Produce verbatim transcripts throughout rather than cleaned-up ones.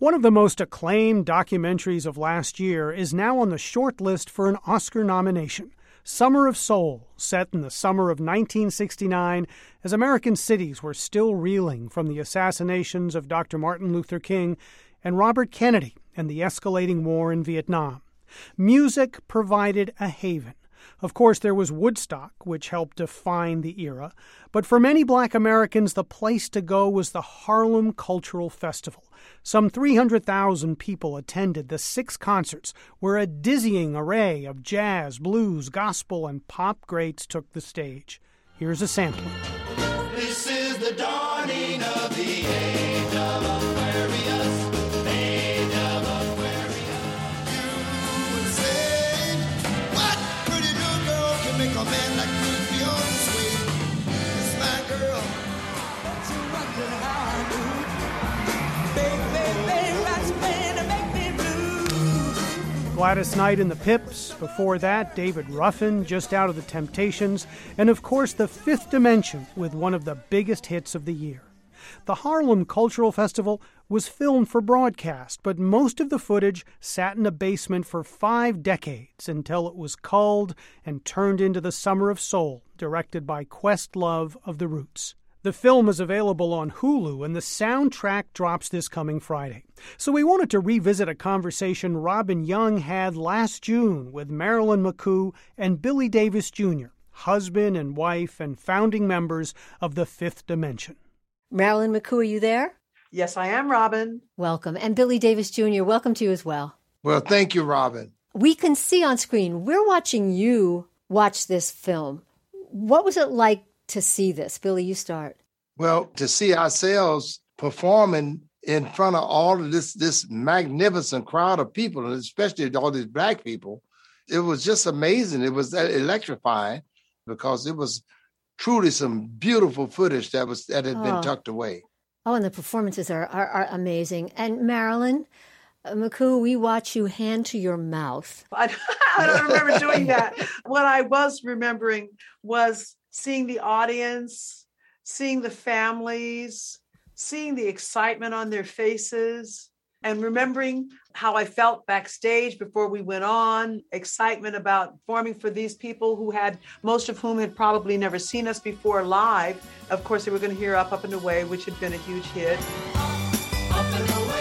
One of the most acclaimed documentaries of last year is now on the short list for an Oscar nomination. Summer of Soul, set in the summer of nineteen sixty-nine, as American cities were still reeling from the assassinations of Doctor Martin Luther King and Robert Kennedy and the escalating war in Vietnam. Music provided a haven. Of course, there was Woodstock, which helped define the era, but for many Black Americans, the place to go was the Harlem Cultural Festival. Some three hundred thousand people attended the six concerts where a dizzying array of jazz, blues, gospel, and pop greats took the stage. Here's a sampler. This is the dawning of the age of Aquarius, age of Aquarius. You would say, what pretty little girl can make a man like me feel this way? It's my girl. Don't you wonder how I do? Gladys Knight and the Pips. Before that, David Ruffin, just out of the Temptations. And of course, The Fifth Dimension with one of the biggest hits of the year. The Harlem Cultural Festival was filmed for broadcast, but most of the footage sat in a basement for five decades until it was culled and turned into The Summer of Soul, directed by Questlove of The Roots. The film is available on Hulu, and the soundtrack drops this coming Friday. So we wanted to revisit a conversation Robin Young had last June with Marilyn McCoo and Billy Davis Junior, husband and wife and founding members of the Fifth Dimension. Marilyn McCoo, are you there? Yes, I am, Robin. Welcome. And Billy Davis Junior, welcome to you as well. Well, thank you, Robin. We can see on screen, we're watching you watch this film. What was it like to see this? Billy, you start. Well, to see ourselves performing in front of all of this this magnificent crowd of people, and especially all these Black people, it was just amazing. It was electrifying because it was truly some beautiful footage that was that had oh. been tucked away. Oh, and the performances are, are, are amazing. And Marilyn McCoo, we watch you hand to your mouth. I, I don't remember doing that. What I was remembering was seeing the audience, seeing the families, seeing the excitement on their faces, and remembering how I felt backstage before we went on, excitement about performing for these people who had, most of whom had probably never seen us before live. Of course, they were going to hear Up, Up and Away, which had been a huge hit. Up, up and away.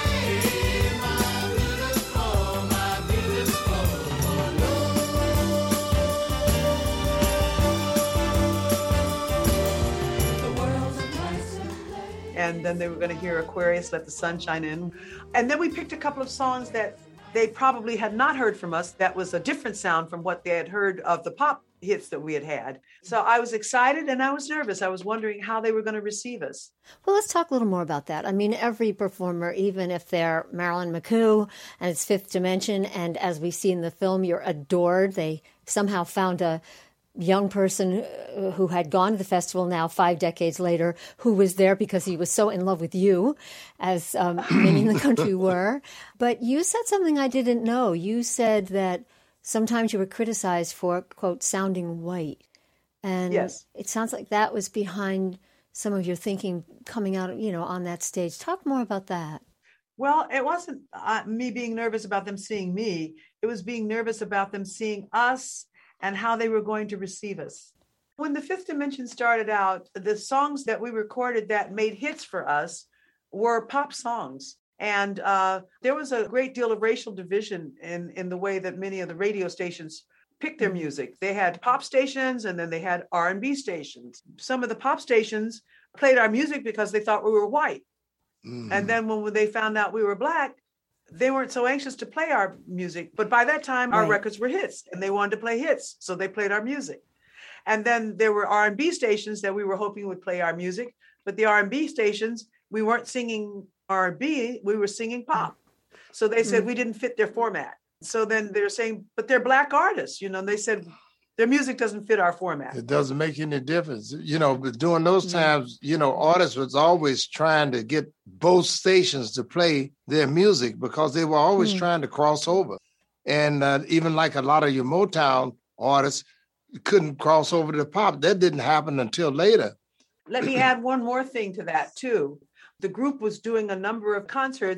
And then they were going to hear Aquarius, Let the Sunshine In. And then we picked a couple of songs that they probably had not heard from us. That was a different sound from what they had heard of the pop hits that we had had. So I was excited and I was nervous. I was wondering how they were going to receive us. Well, let's talk a little more about that. I mean, every performer, even if they're Marilyn McCoo and it's Fifth Dimension, and as we see in the film, you're adored. They somehow found a young person who had gone to the festival now five decades later, who was there because he was so in love with you, as um, many in the country were. But you said something I didn't know. You said that sometimes you were criticized for, quote, sounding white. And yes. It sounds like that was behind some of your thinking coming out, you know, on that stage. Talk more about that. Well, it wasn't uh, me being nervous about them seeing me. It was being nervous about them seeing us and how they were going to receive us. When the Fifth Dimension started out, the songs that we recorded that made hits for us were pop songs. And uh, there was a great deal of racial division in, in the way that many of the radio stations picked their music. They had pop stations and then they had R and B stations. Some of the pop stations played our music because they thought we were white. Mm-hmm. And then when they found out we were Black, they weren't so anxious to play our music, but by that time, our right. records were hits, and they wanted to play hits, so they played our music. And then there were R and B stations that we were hoping would play our music, but the R and B stations, we weren't singing R and B, we were singing pop. So they said mm-hmm. we didn't fit their format. So then they're saying, but they're Black artists, you know, and they said, their music doesn't fit our format. It doesn't make any difference. You know, but during those times, you know, artists was always trying to get both stations to play their music because they were always mm. trying to cross over. And uh, even like a lot of your Motown artists couldn't cross over to pop. That didn't happen until later. Let me add one more thing to that, too. The group was doing a number of concerts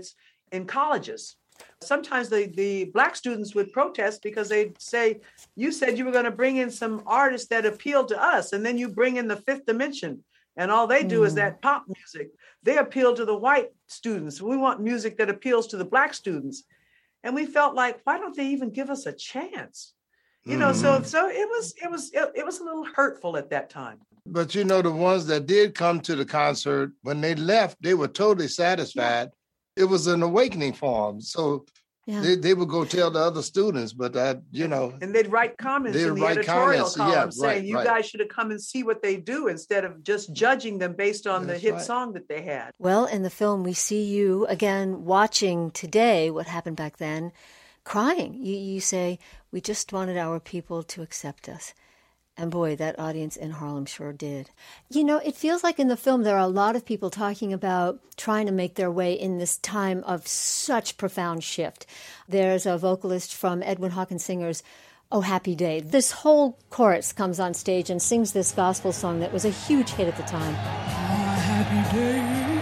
in colleges. Sometimes the, the Black students would protest because they'd say, you said you were going to bring in some artists that appeal to us, and then you bring in the Fifth Dimension, and all they do mm. is that pop music. They appeal to the white students. We want music that appeals to the Black students. And we felt like, why don't they even give us a chance? You know, mm. so so it was it was it, it was a little hurtful at that time. But you know, the ones that did come to the concert, when they left, they were totally satisfied. Yeah. It was an awakening for them. So yeah. they, they would go tell the other students, but that, you know. And they'd write comments in the editorial column yeah, saying, right, you right. guys should have come and see what they do instead of just judging them based on That's the hit right. song that they had. Well, in the film, we see you, again, watching today what happened back then, crying. You, you say, we just wanted our people to accept us. And boy, that audience in Harlem sure did. You know, it feels like in the film there are a lot of people talking about trying to make their way in this time of such profound shift. There's a vocalist from Edwin Hawkins Singer's Oh Happy Day. This whole chorus comes on stage and sings this gospel song that was a huge hit at the time. Oh, happy day.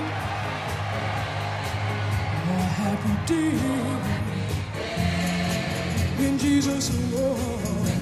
Oh, happy day. In Jesus' Lord.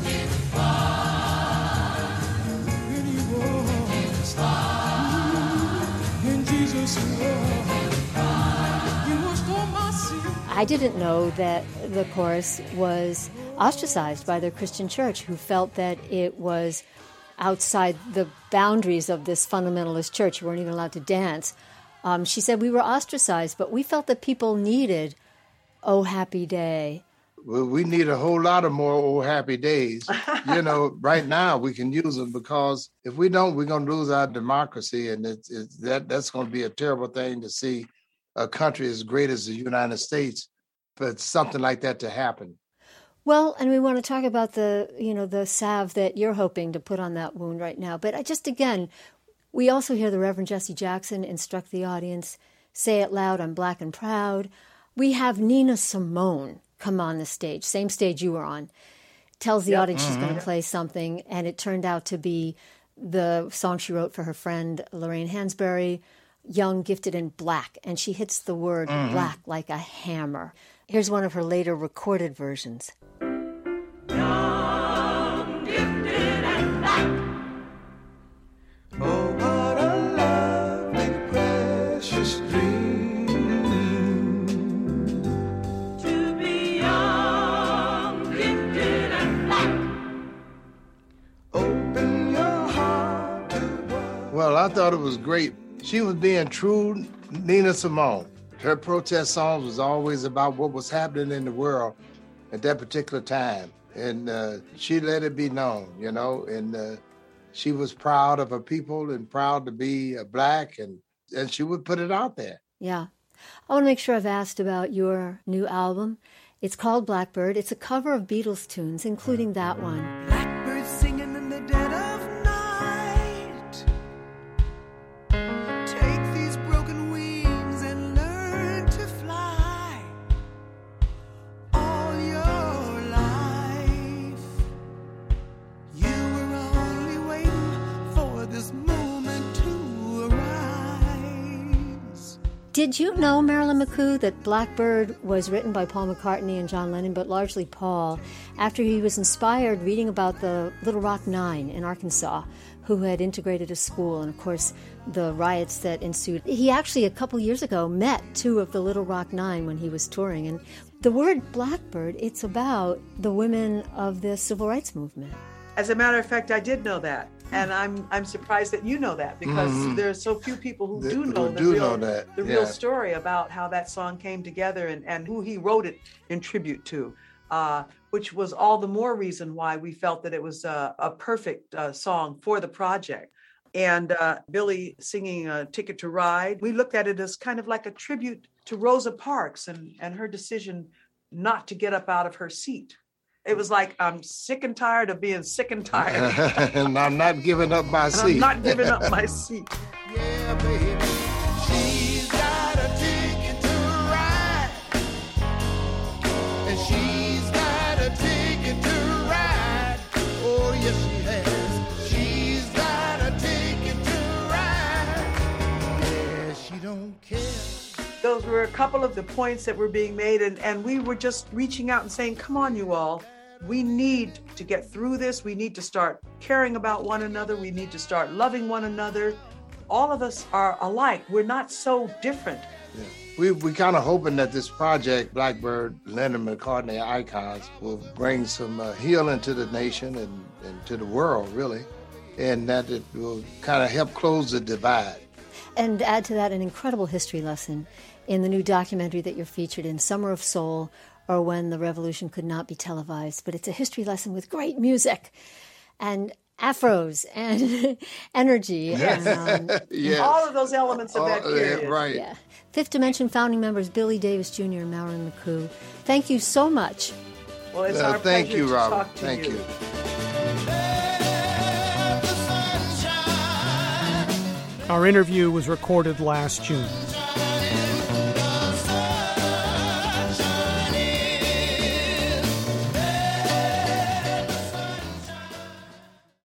I didn't know that the chorus was ostracized by the Christian church, who felt that it was outside the boundaries of this fundamentalist church. You weren't even allowed to dance. Um, she said we were ostracized, but we felt that people needed Oh Happy Day. Well, we need a whole lot of more Oh Happy Days. You know, right now we can use them, because if we don't, we're going to lose our democracy, and it's, it's, that that's going to be a terrible thing to see a country as great as the United States for something like that to happen. Well, and we want to talk about the, you know, the salve that you're hoping to put on that wound right now. But I just, again, we also hear the Reverend Jesse Jackson instruct the audience, say it loud, I'm black and proud. We have Nina Simone come on the stage, same stage you were on, tells the yep. audience mm-hmm. she's going to play something, and it turned out to be the song she wrote for her friend Lorraine Hansberry, Young, Gifted, and Black, and she hits the word mm-hmm. black like a hammer. Here's one of her later recorded versions. Young, gifted, and black. Oh, what a lovely, precious dream. To be young, gifted, and black. Open your heart to what. Well, I thought it was great. She was being true Nina Simone. Her protest songs was always about what was happening in the world at that particular time. And uh, she let it be known, you know, and uh, she was proud of her people and proud to be uh, black, and, and she would put it out there. Yeah. I want to make sure I've asked about your new album. It's called Blackbird. It's a cover of Beatles tunes, including that one. Blackbird singing in the dead of night. Take these broken wings and learn to fly. All your life, you were only waiting for this moment to arise. Did you know, Marilyn McCoo, that Blackbird was written by Paul McCartney and John Lennon, but largely Paul, after he was inspired reading about the Little Rock Nine in Arkansas, who had integrated a school, and of course the riots that ensued. He actually, a couple years ago, met two of the Little Rock Nine when he was touring. And the word Blackbird, it's about the women of the civil rights movement. As a matter of fact, I did know that. And I'm I'm surprised that you know that, because Mhm. there are so few people who That- do know who the, do real, know that, the real yeah. story about how that song came together, and, and who he wrote it in tribute to, uh, which was all the more reason why we felt that it was a, a perfect uh, song for the project. And uh, Billy singing uh, Ticket to Ride, we looked at it as kind of like a tribute to Rosa Parks and, and her decision not to get up out of her seat. It was like, I'm sick and tired of being sick and tired. And I'm not giving up my And seat. I'm not giving up my seat. Yeah, baby. She's got a ticket to ride. And she's got a ticket to ride. Oh, yes, she has. She's got a ticket to ride. Yeah, she don't care. Those those were a couple of the points that were being made, and, and we were just reaching out and saying, come on, you all. We need to get through this. We need to start caring about one another. We need to start loving one another. All of us are alike. We're not so different. Yeah. We we kind of hoping that this project, Blackbird, Lennon McCartney Icons, will bring some uh, healing to the nation and, and to the world, really, and that it will kind of help close the divide. And add to that an incredible history lesson in the new documentary that you're featured in, Summer of Soul, or When the Revolution Could Not Be Televised. But it's a history lesson with great music and afros and energy. And, um, Yes. All of those elements of that All- period. yeah, right. yeah. Fifth Dimension founding members Billy Davis Junior and Marilyn McCoo. Thank you so much. Well, it's Uh, our thank pleasure you, to Robert. talk to Thank you. you. Let the sun shine. Our interview was recorded last June.